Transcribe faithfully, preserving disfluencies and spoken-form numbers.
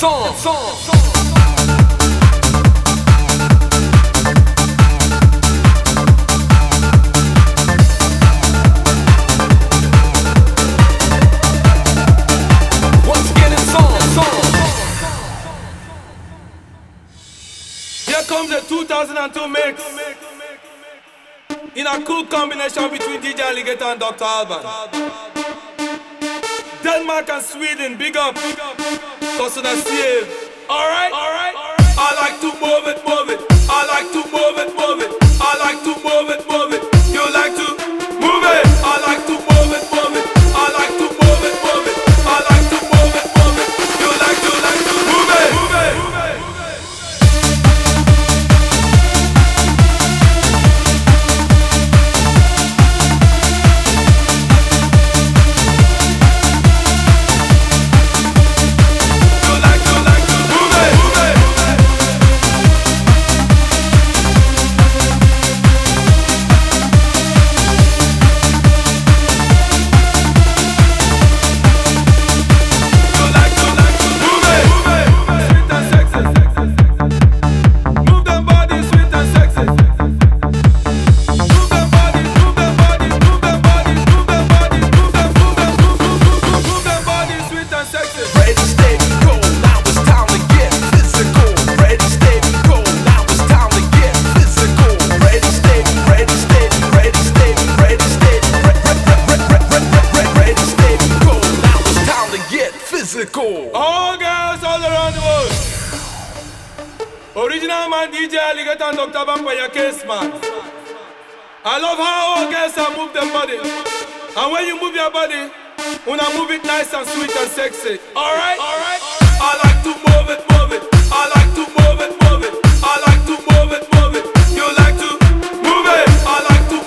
song. Once again, it's song, song. Here comes the two thousand two mix. In a cool combination between D J Alligator and Doctor Alban. Denmark and Sweden, big up. Cousin Steve. Alright, alright. I like to move it, move it. I like to move it, move it. I like to move it, move it. You like to move it. I like to move it, move it. I like to move it, move it. I like to move it, move it. You like to, like to move it, move it. All girls all around the world. Original man D J Alligator and Doctor Vampire Case man. I love how all girls are move them body. And when you move your body, wanna move it nice and sweet and sexy. Alright? Alright? I like to move it, move it. I like to move it, move it. I like to move it, move it. You like to move it. I like to